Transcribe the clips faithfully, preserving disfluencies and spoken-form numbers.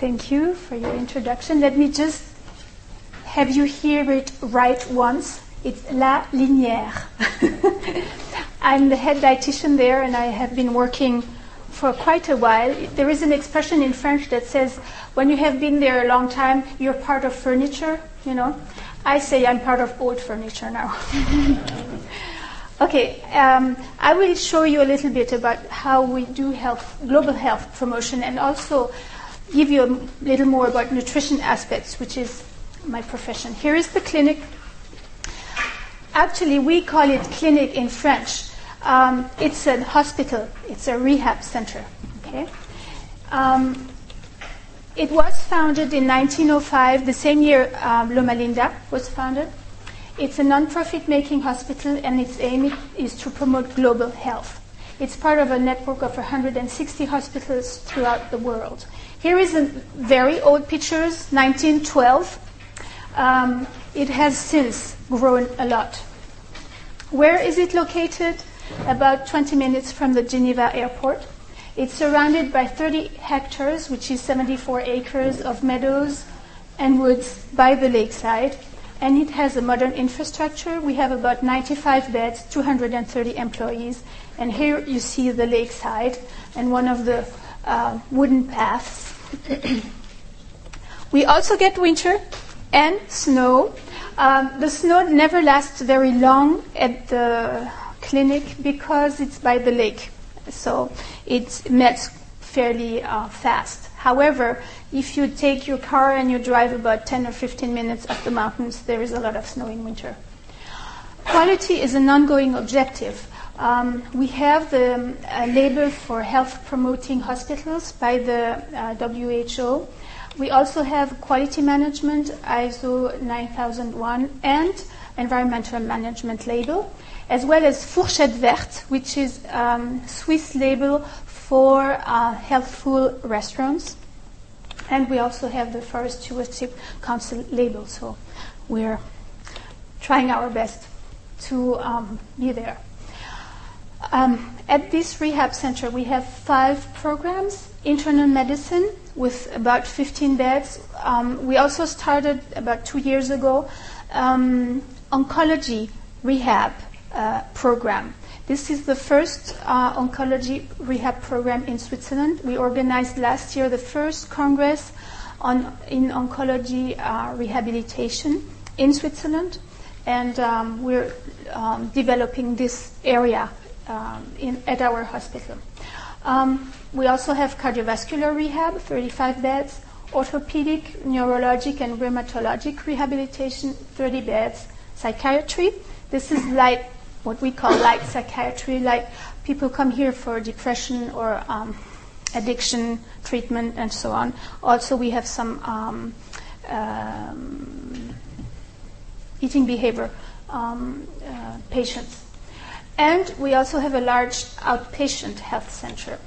Thank you for your introduction. Let me just have you hear it right once. It's La Linière. I'm the head dietitian there, and I have been working for quite a while. There is an expression in French that says, when you have been there a long time, you're part of furniture, you know. I say I'm part of old furniture now. Okay, um, I will show you a little bit about how we do health, global health promotion, and also give you a little more about nutrition aspects, which is my profession. Here is the clinic. Actually, we call it clinic in French. Um, it's a hospital. It's a rehab center. Okay. Um, it was founded in nineteen oh five, the same year um, Loma Linda was founded. It's a non-profit making hospital, and its aim is to promote global health. It's part of a network of one hundred sixty hospitals throughout the world. Here is a very old pictures, nineteen twelve. Um, it has since grown a lot. Where is it located? About twenty minutes from the Geneva airport. It's surrounded by thirty hectares, which is seventy-four acres of meadows and woods by the lakeside. And it has a modern infrastructure. We have about ninety-five beds, two hundred thirty employees. And here you see the lakeside and one of the uh, wooden paths. We also get winter and snow. Um, the snow never lasts very long at the clinic because it's by the lake. So it melts fairly uh, fast. However, if you take your car and you drive about ten or fifteen minutes up the mountains, there is a lot of snow in winter. Quality is an ongoing objective. Um, we have the uh, label for health promoting hospitals by the uh, W H O. We also have quality management, I S O nine thousand one, and environmental management label, as well as Fourchette Verte, which is um, Swiss label for uh, healthful restaurants. And we also have the Forest Stewardship Council label, so we're trying our best to um, be there. Um, at this rehab center, we have five programs. Internal medicine with about fifteen beds. Um, we also started about two years ago um, oncology rehab uh, program. This is the first uh, oncology rehab program in Switzerland. We organized last year the first Congress on in oncology uh, rehabilitation in Switzerland, and um, we're um, developing this area um, in, at our hospital. Um, we also have cardiovascular rehab, thirty-five beds, orthopedic, neurologic, and rheumatologic rehabilitation, thirty beds, psychiatry. This is light, what we call light psychiatry, like people come here for depression or um, addiction treatment and so on. Also, we have some um, um, eating behavior um, uh, patients. And we also have a large outpatient health center.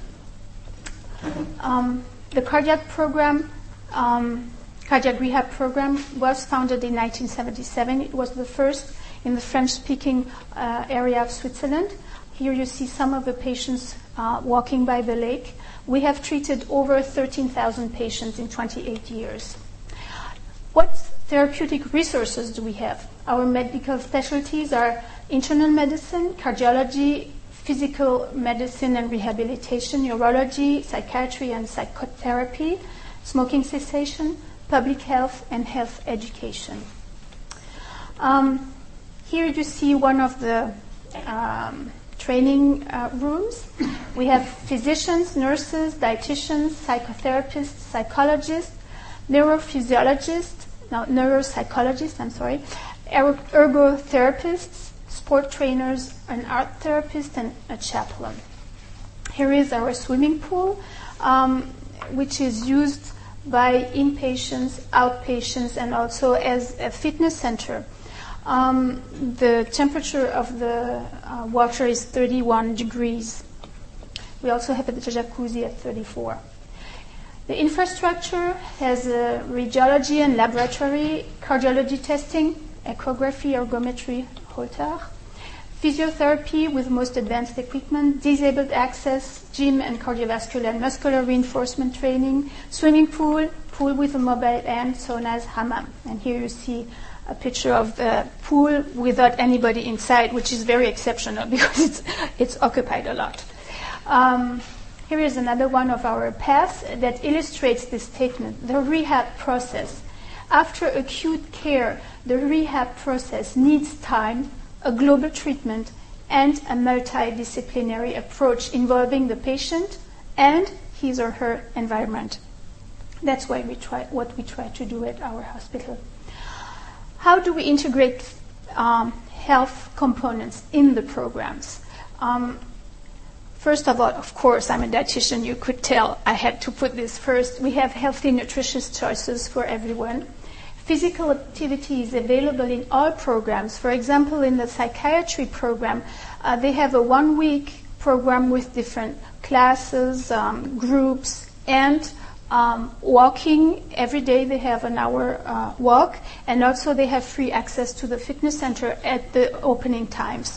Um, the cardiac program, um, cardiac rehab program, was founded in nineteen seventy-seven. It was the first in the French-speaking uh, area of Switzerland. Here you see some of the patients uh, walking by the lake. We have treated over thirteen thousand patients in twenty-eight years. What therapeutic resources do we have? Our medical specialties are internal medicine, cardiology, physical medicine and rehabilitation, neurology, psychiatry and psychotherapy, smoking cessation, public health, and health education. Um, here you see one of the um, training uh, rooms. We have physicians, nurses, dietitians, psychotherapists, psychologists, neurophysiologists, no, neuropsychologists, I'm sorry, er- ergotherapists, sport trainers, an art therapist, and a chaplain. Here is our swimming pool, um, which is used by inpatients, outpatients, and also as a fitness center. Um, the temperature of the uh, water is thirty-one degrees. We also have a jacuzzi at thirty-four. The infrastructure has a radiology and laboratory, cardiology testing, echography, ergometry, Holter, physiotherapy with most advanced equipment, disabled access, gym and cardiovascular and muscular reinforcement training, swimming pool, pool with a mobile end, known as hammam. And here you see a picture of the pool without anybody inside, which is very exceptional because it's, it's occupied a lot. Um, here is another one of our paths that illustrates this statement, the rehab process. After acute care, the rehab process needs time, a global treatment, and a multidisciplinary approach involving the patient and his or her environment. That's why we try, what we try to do at our hospital. How do we integrate um, health components in the programs? Um, first of all, of course, I'm a dietitian. You could tell I had to put this first. We have healthy, nutritious choices for everyone. Physical activity is available in all programs. For example, in the psychiatry program, uh, they have a one-week program with different classes, um, groups, and um, walking. Every day they have an hour uh, walk, and also they have free access to the fitness center at the opening times.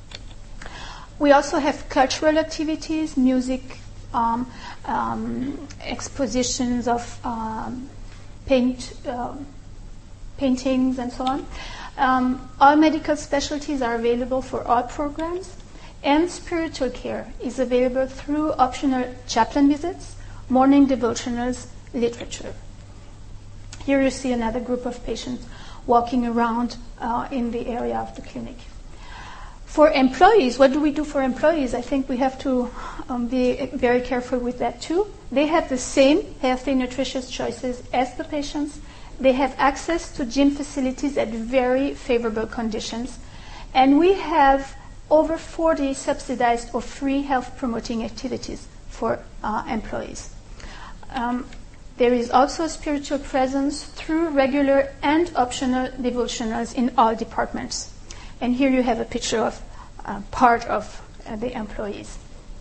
We also have cultural activities, music, um, um, expositions of um, paint, uh, paintings, and so on. Um, all medical specialties are available for all programs, and spiritual care is available through optional chaplain visits, morning devotionals, literature. Here you see another group of patients walking around uh, in the area of the clinic. For employees, what do we do for employees? I think we have to um, be very careful with that too. They have the same healthy, nutritious choices as the patients. They have access to gym facilities at very favorable conditions. And we have over forty subsidized or free health promoting activities for uh, employees. Um, there is also spiritual presence through regular and optional devotionals in all departments. And here you have a picture of uh, part of uh, the employees.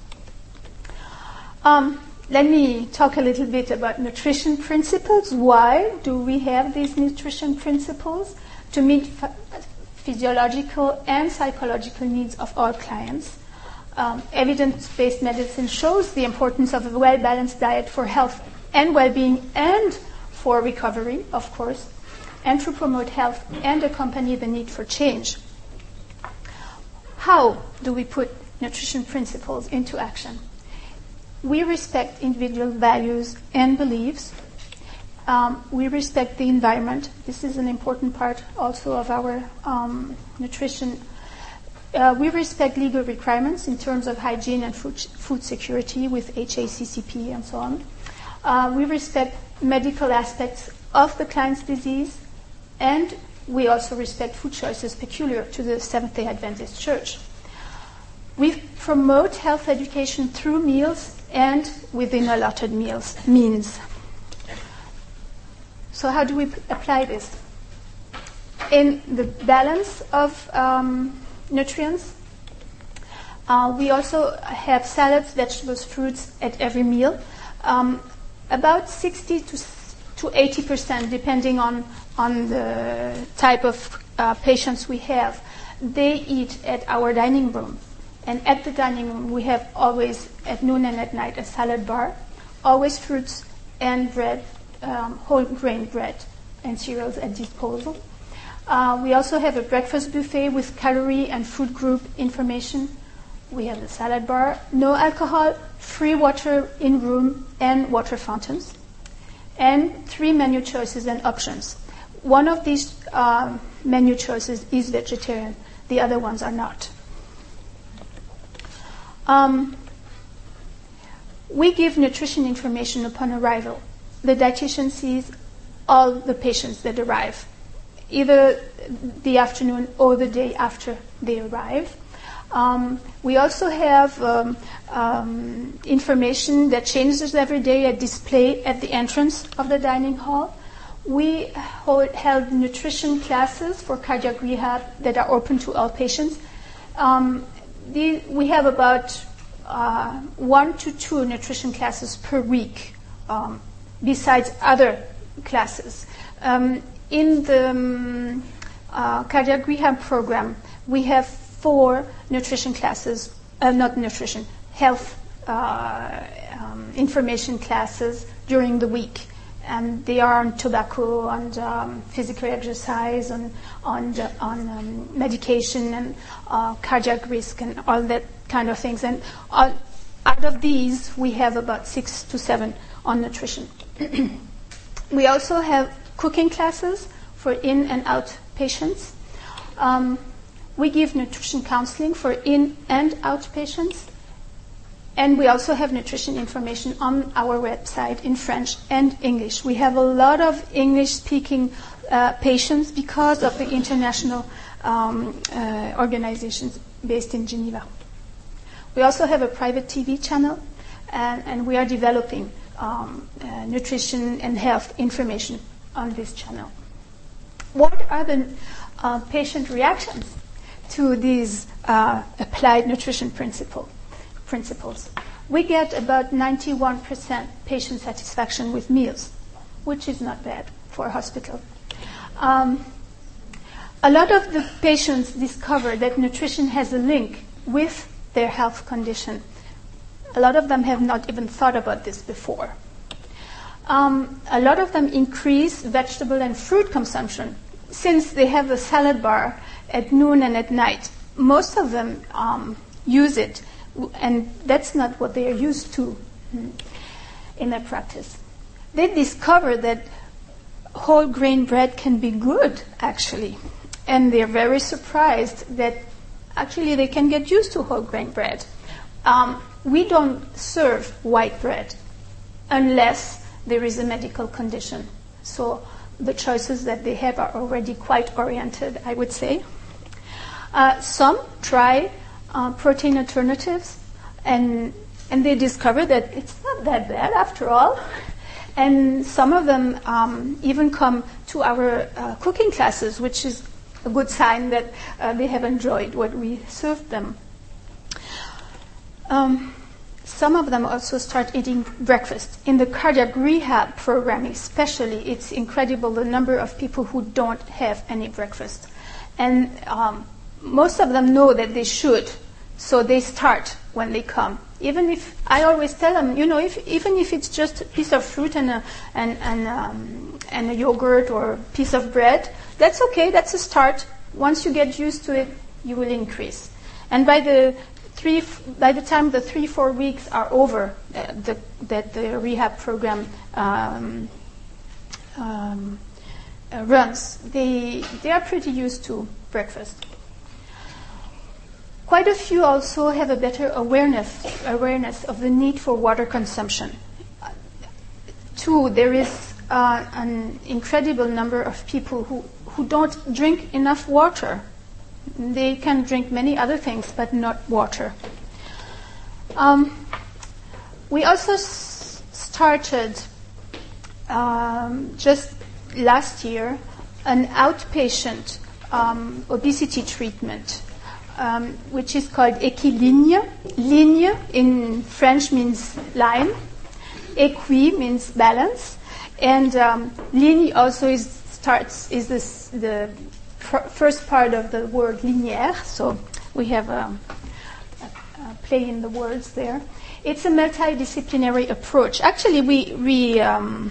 Um, let me talk a little bit about nutrition principles. Why do we have these nutrition principles? To meet f- physiological and psychological needs of all clients. Um, evidence-based medicine shows the importance of a well-balanced diet for health and well-being and for recovery, of course, and to promote health and accompany the need for change. How do we put nutrition principles into action? We respect individual values and beliefs. Um, we respect the environment. This is an important part also of our um, nutrition. Uh, we respect legal requirements in terms of hygiene and food, food security with H A C C P and so on. Uh, we respect medical aspects of the client's disease, and we also respect food choices peculiar to the Seventh-day Adventist Church. We promote health education through meals and within allotted meals means. So how do we p- apply this? In the balance of um, nutrients, uh, we also have salads, vegetables, fruits at every meal. Um, about sixty to eighty percent, depending on, on the type of uh, patients we have, they eat at our dining room. And at the dining room, we have always, at noon and at night, a salad bar, always fruits and bread, um, whole grain bread and cereals at disposal. Uh, we also have a breakfast buffet with calorie and food group information. We have the salad bar, no alcohol, free water in room, and water fountains. And three menu choices and options. One of these um, menu choices is vegetarian. The other ones are not. Um, we give nutrition information upon arrival. The dietitian sees all the patients that arrive, either the afternoon or the day after they arrive. Um, we also have um, um, information that changes every day at display at the entrance of the dining hall. We hold, held nutrition classes for cardiac rehab that are open to all patients. Um, the, we have about uh, one to two nutrition classes per week, um, besides other classes. Um, in the um, uh, cardiac rehab program, we have four nutrition classes, uh, not nutrition, health uh, um, information classes during the week. and they are on tobacco, on um, physical exercise, on on the, on um, medication and uh, cardiac risk and all that kind of things. And all, out of these, we have about six to seven on nutrition. We also have cooking classes for in and out patients. Um, we give nutrition counseling for in and out patients. And we also have nutrition information on our website in French and English. We have a lot of English-speaking uh, patients because of the international um, uh, organizations based in Geneva. We also have a private T V channel, and, and we are developing um, uh, nutrition and health information on this channel. What are the uh, patient reactions to these uh, applied nutrition principle? principles? We get about ninety-one percent patient satisfaction with meals, which is not bad for a hospital. Um, a lot of the patients discover that nutrition has a link with their health condition. A lot of them have not even thought about this before. Um, a lot of them increase vegetable and fruit consumption since they have a salad bar at noon and at night. Most of them um, use it, and that's not what they are used to in their practice. They discover that whole grain bread can be good, actually, and they're very surprised that actually they can get used to whole grain bread. Um, we don't serve white bread unless there is a medical condition. So the choices that they have are already quite oriented, I would say. Uh, some try uh, protein alternatives, and and they discover that it's not that bad after all. And some of them um, even come to our uh, cooking classes, which is a good sign that uh, they have enjoyed what we served them. Um, some of them also start eating breakfast. In the cardiac rehab program especially, it's incredible the number of people who don't have any breakfast. And um, most of them know that they should, so they start when they come. Even if, I always tell them, you know, if, even if it's just a piece of fruit and a, and, and, um, and a yogurt or a piece of bread, that's okay, that's a start. Once you get used to it, you will increase. And by the three, by the time the three, four weeks are over, uh, the, that the rehab program um, um, uh, runs, they, they are pretty used to breakfast. Quite a few also have a better awareness awareness of the need for water consumption. Uh, two, there is uh, an incredible number of people who, who don't drink enough water. They can drink many other things, but not water. Um, we also s- started um, just last year an outpatient um, obesity treatment. Um, which is called Equiligne. Ligne in French means line. Equi means balance. And um, ligne also is starts is this, the pr- first part of the word linéaire. So we have a, a, a play in the words there. It's a multidisciplinary approach. Actually, we we um,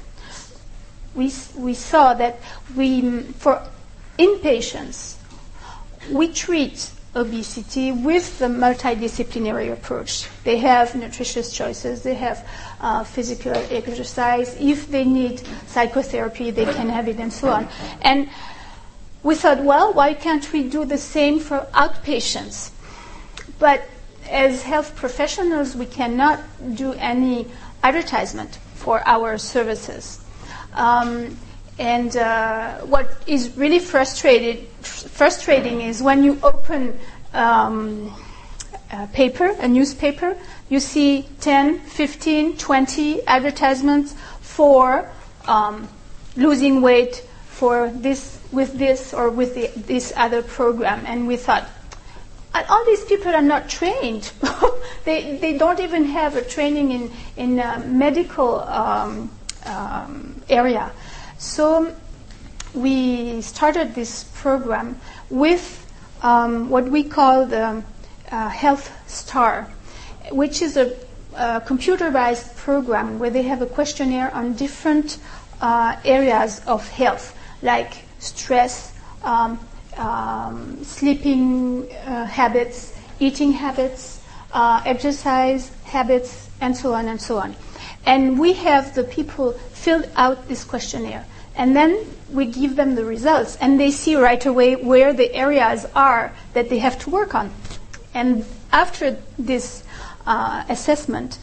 we we saw that we for inpatients we treat obesity with the multidisciplinary approach. They have nutritious choices, they have uh, physical exercise. If they need psychotherapy, they can have it, and so on. And we thought, well, why can't we do the same for outpatients? But as health professionals, we cannot do any advertisement for our services. Um, And uh, what is really frustrated, frustrating is when you open um, a paper, a newspaper, you see ten, fifteen, twenty advertisements for um, losing weight for this, with this or with the, this other program. And we thought, all these people are not trained. they they don't even have a training in in a medical um, um, area. So we started this program with um, what we call the uh, Health Star, which is a, a computerized program where they have a questionnaire on different uh, areas of health, like stress, um, um, sleeping uh, habits, eating habits, uh, exercise habits, and so on and so on. And we have the people fill out this questionnaire. And then we give them the results, and they see right away where the areas are that they have to work on. And after this uh, assessment,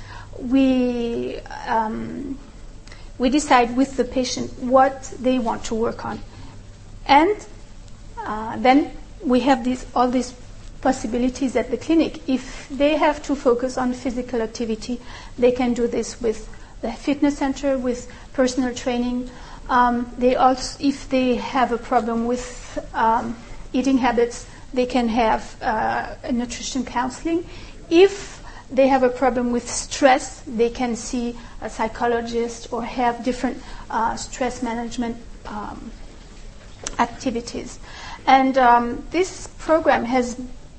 we um, we decide with the patient what they want to work on. And uh, then we have these, all these possibilities at the clinic. If they have to focus on physical activity, they can do this with the fitness center, with personal training. Um, they also, if they have a problem with um, eating habits, they can have uh, a nutrition counseling. If they have a problem with stress, they can see a psychologist or have different uh, stress management um, activities. And um, this program has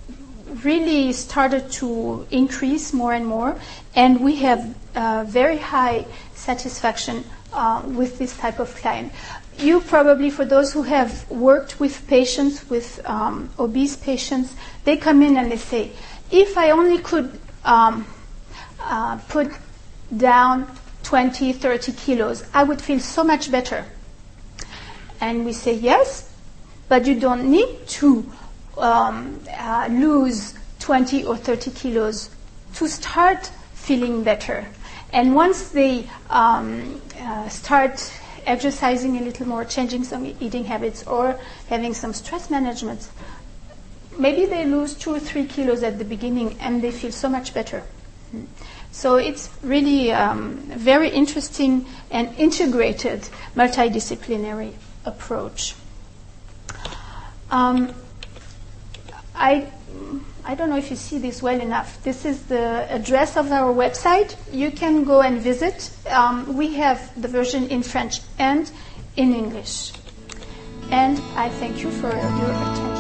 really started to increase more and more, and we have uh, very high satisfaction uh, with this type of client. You probably, for those who have worked with patients, with um, obese patients, they come in and they say, if I only could um, uh, put down twenty, thirty kilos, I would feel so much better. And we say, yes, but you don't need to um, uh, lose twenty or thirty kilos to start feeling better. And once they um, uh, start exercising a little more, changing some eating habits, or having some stress management, maybe they lose two or three kilos at the beginning and they feel so much better. So it's really um, a very interesting and integrated multidisciplinary approach. Um, I I don't know if you see this well enough. This is the address of our website. You can go and visit. Um, we have the version in French and in English. And I thank you for your attention.